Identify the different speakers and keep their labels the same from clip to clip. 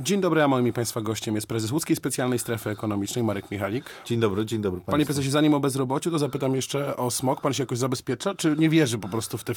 Speaker 1: Dzień dobry, a moim i Państwa gościem jest prezes Łódzkiej Specjalnej Strefy Ekonomicznej Marek Michalik.
Speaker 2: Dzień dobry Państwu.
Speaker 1: Panie prezesie, zanim o bezrobociu, to zapytam jeszcze o smog. Pan się jakoś zabezpiecza, czy nie wierzy po prostu w te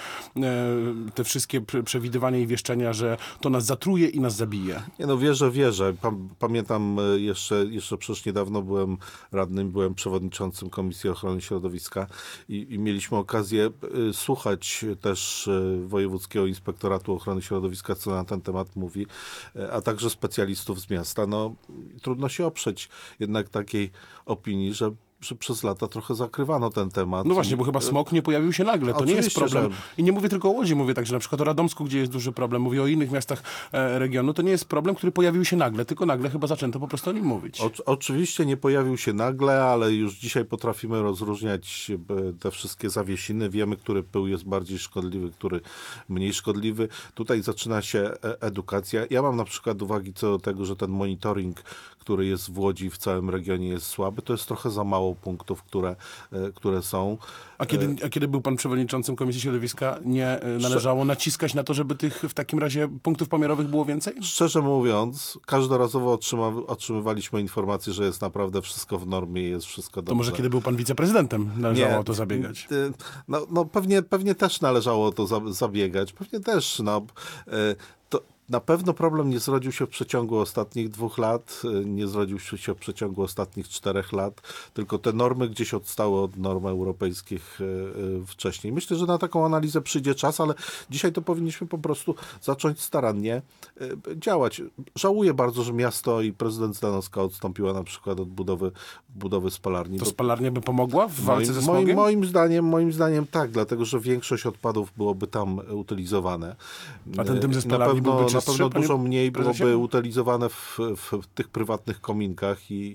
Speaker 1: wszystkie przewidywania i wieszczenia, że to nas zatruje i nas zabije?
Speaker 2: Nie no, wierzę. Pamiętam jeszcze przecież niedawno byłem przewodniczącym Komisji Ochrony Środowiska i mieliśmy okazję słuchać też Wojewódzkiego Inspektoratu Ochrony Środowiska, co na ten temat mówi, a także specjalistów z miasta. No, trudno się oprzeć jednak takiej opinii, że przez lata trochę zakrywano ten temat.
Speaker 1: No właśnie, bo chyba smog nie pojawił się nagle. To nie jest problem.
Speaker 2: Że...
Speaker 1: I nie mówię tylko o Łodzi, mówię także na przykład o Radomsku, gdzie jest duży problem. Mówię o innych miastach regionu. To nie jest problem, który pojawił się nagle, tylko nagle chyba zaczęto po prostu o nim mówić.
Speaker 2: Oczywiście nie pojawił się nagle, ale już dzisiaj potrafimy rozróżniać te wszystkie zawiesiny. Wiemy, który pył jest bardziej szkodliwy, który mniej szkodliwy. Tutaj zaczyna się edukacja. Ja mam na przykład uwagi co do tego, że ten monitoring, który jest w Łodzi, w całym regionie jest słaby. To jest trochę za mało punktów, które są.
Speaker 1: A kiedy był pan przewodniczącym Komisji Środowiska, nie należało naciskać na to, żeby tych w takim razie punktów pomiarowych było więcej?
Speaker 2: Szczerze mówiąc, każdorazowo otrzymywaliśmy informację, że jest naprawdę wszystko w normie, jest wszystko dobrze.
Speaker 1: To może kiedy był pan wiceprezydentem, należało o to zabiegać?
Speaker 2: No pewnie też należało o to zabiegać. Pewnie też, na pewno problem nie zrodził się w przeciągu ostatnich 2 lat, nie zrodził się w przeciągu ostatnich 4 lat, tylko te normy gdzieś odstały od norm europejskich wcześniej. Myślę, że na taką analizę przyjdzie czas, ale dzisiaj to powinniśmy po prostu zacząć starannie działać. Żałuję bardzo, że miasto i prezydent Zdanowska odstąpiła na przykład od budowy spalarni.
Speaker 1: To spalarnia by pomogła w walce ze smogiem?
Speaker 2: Moim zdaniem tak, dlatego że większość odpadów byłoby tam utylizowane.
Speaker 1: A ten dym ze spalarni byłby czystszy?
Speaker 2: Na pewno dużo mniej byłoby utylizowane w tych prywatnych kominkach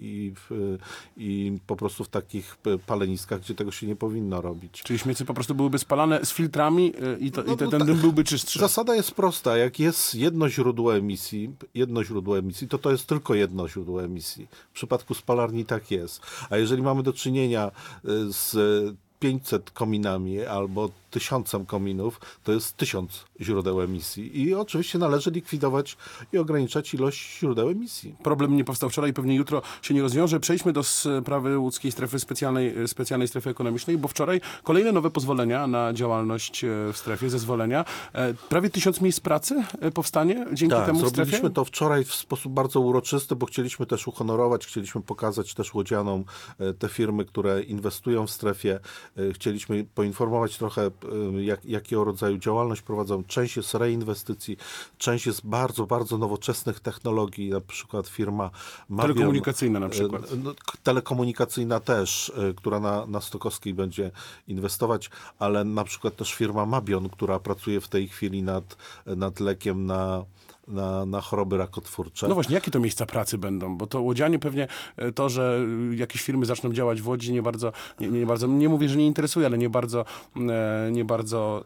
Speaker 2: i po prostu w takich paleniskach, gdzie tego się nie powinno robić.
Speaker 1: Czyli śmieci po prostu byłyby spalane z filtrami i ten dym byłby czystszy.
Speaker 2: Zasada jest prosta. Jak jest jedno źródło emisji, to jest tylko jedno źródło emisji. W przypadku spalarni tak jest. A jeżeli mamy do czynienia z 500 kominami albo 1000 kominów, to jest 1000 źródeł emisji. I oczywiście należy likwidować i ograniczać ilość źródeł emisji.
Speaker 1: Problem nie powstał wczoraj i pewnie jutro się nie rozwiąże. Przejdźmy do sprawy Łódzkiej Strefy Specjalnej Strefy Ekonomicznej, bo wczoraj kolejne nowe pozwolenia na działalność w strefie, zezwolenia. Prawie 1000 miejsc pracy powstanie dzięki temu w strefie?
Speaker 2: Zrobiliśmy to wczoraj w sposób bardzo uroczysty, bo chcieliśmy też uhonorować, chcieliśmy pokazać też łodzianom te firmy, które inwestują w strefie. Chcieliśmy poinformować trochę, jakiego rodzaju działalność prowadzą. Część jest reinwestycji, część jest bardzo, bardzo nowoczesnych technologii, na przykład firma Mabion,
Speaker 1: telekomunikacyjna na przykład.
Speaker 2: Telekomunikacyjna też, która na Stokowskiej będzie inwestować, ale na przykład też firma Mabion, która pracuje w tej chwili nad lekiem na choroby rakotwórcze.
Speaker 1: No właśnie, jakie to miejsca pracy będą? Bo to łodzianie pewnie to, że jakieś firmy zaczną działać w Łodzi nie mówię, że nie interesuje, ale nie bardzo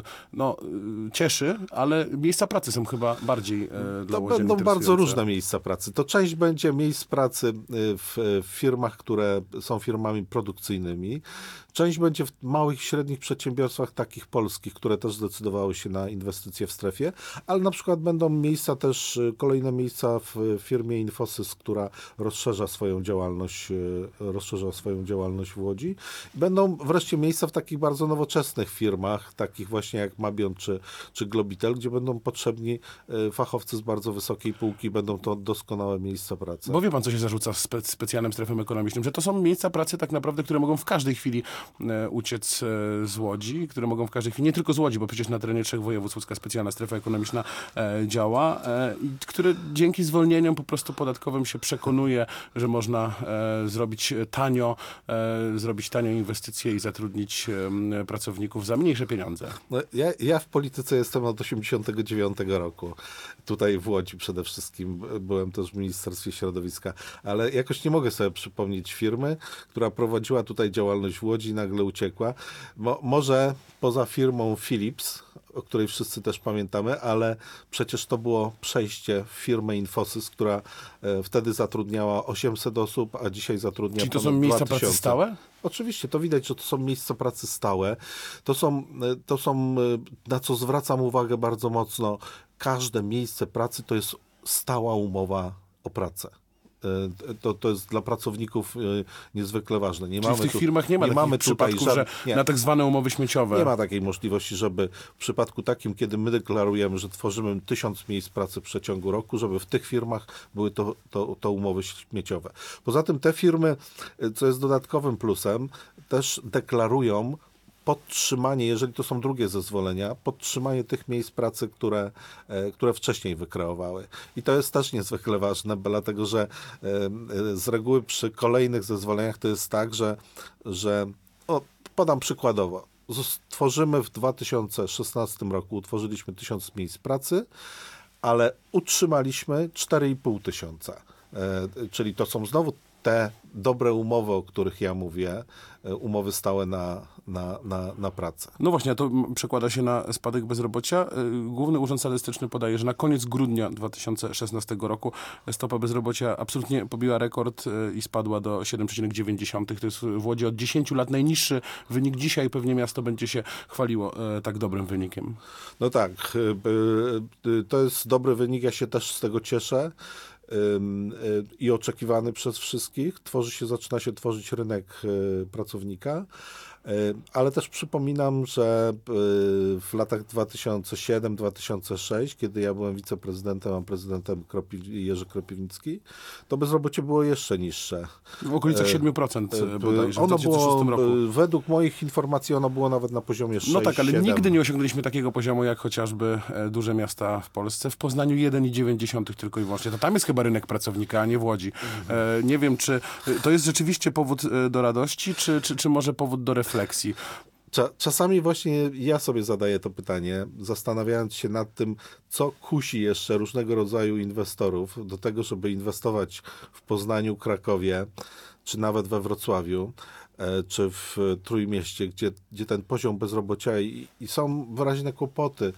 Speaker 1: cieszy, ale miejsca pracy są chyba bardziej dla łodzian
Speaker 2: będą bardzo różne miejsca pracy. To część będzie miejsc pracy w firmach, które są firmami produkcyjnymi. Część będzie w małych i średnich przedsiębiorstwach takich polskich, które też zdecydowały się na inwestycje w strefie, ale na przykład będą kolejne miejsca w firmie Infosys, która rozszerza swoją działalność w Łodzi. Będą wreszcie miejsca w takich bardzo nowoczesnych firmach, takich właśnie jak Mabion czy Globitel, gdzie będą potrzebni fachowcy z bardzo wysokiej półki, będą to doskonałe miejsca pracy.
Speaker 1: Bo wie pan, co się zarzuca specjalnym strefom ekonomicznym, że to są miejsca pracy tak naprawdę, które mogą w każdej chwili uciec z Łodzi, które mogą w każdej chwili, nie tylko z Łodzi, bo przecież na terenie 3 województw Łódzka Specjalna Strefa Ekonomiczna działa, które dzięki zwolnieniom po prostu podatkowym się przekonuje, że można zrobić tanio inwestycje i zatrudnić pracowników za mniejsze pieniądze.
Speaker 2: No, ja w polityce jestem od 1989 roku. Tutaj w Łodzi przede wszystkim byłem też w Ministerstwie Środowiska, ale jakoś nie mogę sobie przypomnieć firmy, która prowadziła tutaj działalność w Łodzi i nagle uciekła. Może poza firmą Philips, o której wszyscy też pamiętamy, ale przecież to było przejście w firmę Infosys, która wtedy zatrudniała 800 osób, a dzisiaj zatrudnia ponad 2000.
Speaker 1: Czyli to są miejsca pracy stałe?
Speaker 2: Oczywiście, to widać, że to są miejsca pracy stałe. To są, na co zwracam uwagę bardzo mocno, każde miejsce pracy to jest stała umowa o pracę. To jest dla pracowników niezwykle ważne.
Speaker 1: Czyli w tych firmach nie ma takich przypadków, że na tak zwane umowy śmieciowe.
Speaker 2: Nie ma takiej możliwości, żeby w przypadku takim, kiedy my deklarujemy, że tworzymy 1000 miejsc pracy w przeciągu roku, żeby w tych firmach były to umowy śmieciowe. Poza tym te firmy, co jest dodatkowym plusem, też deklarują podtrzymanie, jeżeli to są drugie zezwolenia, podtrzymanie tych miejsc pracy, które wcześniej wykreowały. I to jest też niezwykle ważne, dlatego że z reguły przy kolejnych zezwoleniach to jest tak, że podam przykładowo, tworzymy w 2016 roku, utworzyliśmy 1000 miejsc pracy, ale utrzymaliśmy 4500. Czyli to są znowu te dobre umowy, o których ja mówię, umowy stałe na pracę.
Speaker 1: No właśnie, a to przekłada się na spadek bezrobocia. Główny Urząd Statystyczny podaje, że na koniec grudnia 2016 roku stopa bezrobocia absolutnie pobiła rekord i spadła do 7,9. To jest w Łodzi od 10 lat najniższy wynik. Dzisiaj pewnie miasto będzie się chwaliło tak dobrym wynikiem.
Speaker 2: No tak, to jest dobry wynik, ja się też z tego cieszę. I oczekiwany przez wszystkich. Zaczyna się tworzyć rynek pracownika. Ale też przypominam, że w latach 2007-2006, kiedy ja byłem wiceprezydentem, a prezydentem Jerzy Kropiwnicki, to bezrobocie było jeszcze niższe.
Speaker 1: W okolicach 7% bodajże w 2006 roku.
Speaker 2: Według moich informacji ono było nawet na poziomie 6,
Speaker 1: No tak, ale
Speaker 2: 7.
Speaker 1: nigdy nie osiągnęliśmy takiego poziomu, jak chociażby duże miasta w Polsce. W Poznaniu 1,9 tylko i wyłącznie. To tam jest chyba rynek pracownika, a nie w Łodzi. Nie wiem, czy to jest rzeczywiście powód do radości, czy może powód do refleksji?
Speaker 2: Czasami właśnie ja sobie zadaję to pytanie, zastanawiając się nad tym, co kusi jeszcze różnego rodzaju inwestorów do tego, żeby inwestować w Poznaniu, Krakowie, czy nawet we Wrocławiu, czy w Trójmieście, gdzie ten poziom bezrobocia i są wyraźne kłopoty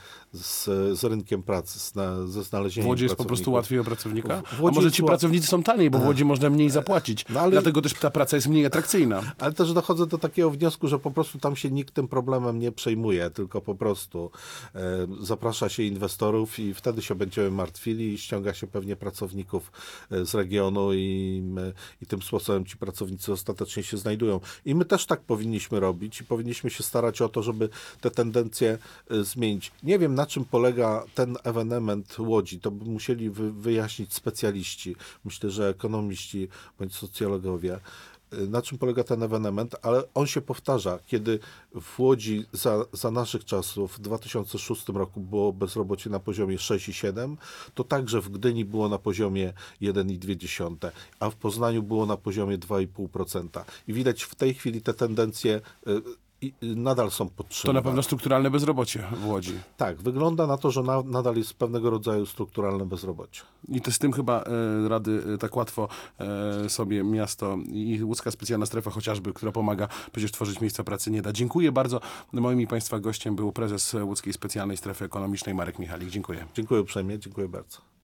Speaker 2: z rynkiem pracy, ze znalezieniem
Speaker 1: W Łodzi jest po prostu łatwiej o pracownika? A może ci pracownicy są taniej, bo w Łodzi można mniej zapłacić. No, dlatego też ta praca jest mniej atrakcyjna.
Speaker 2: Ale też dochodzę do takiego wniosku, że po prostu tam się nikt tym problemem nie przejmuje, tylko po prostu zaprasza się inwestorów i wtedy się będziemy martwili i ściąga się pewnie pracowników z regionu i tym sposobem ci pracownicy ostatecznie się znajdują. I my też tak powinniśmy robić i powinniśmy się starać o to, żeby te tendencje zmienić. Nie wiem, na czym polega ten ewenement Łodzi. To by musieli wyjaśnić specjaliści. Myślę, że ekonomiści bądź socjologowie. Na czym polega ten ewenement, ale on się powtarza. Kiedy w Łodzi za naszych czasów w 2006 roku było bezrobocie na poziomie 6,7, to także w Gdyni było na poziomie 1,2, a w Poznaniu było na poziomie 2,5%. I widać w tej chwili te tendencje nadal są podtrzymywane.
Speaker 1: To na pewno strukturalne bezrobocie w Łodzi.
Speaker 2: Tak, wygląda na to, że nadal jest pewnego rodzaju strukturalne bezrobocie.
Speaker 1: I to z tym chyba rady tak łatwo sobie miasto i łódzka specjalna strefa chociażby, która pomaga przecież tworzyć miejsca pracy, nie da. Dziękuję bardzo. Moim i Państwa gościem był prezes Łódzkiej Specjalnej Strefy Ekonomicznej Marek Michalik. Dziękuję.
Speaker 2: Dziękuję uprzejmie, dziękuję bardzo.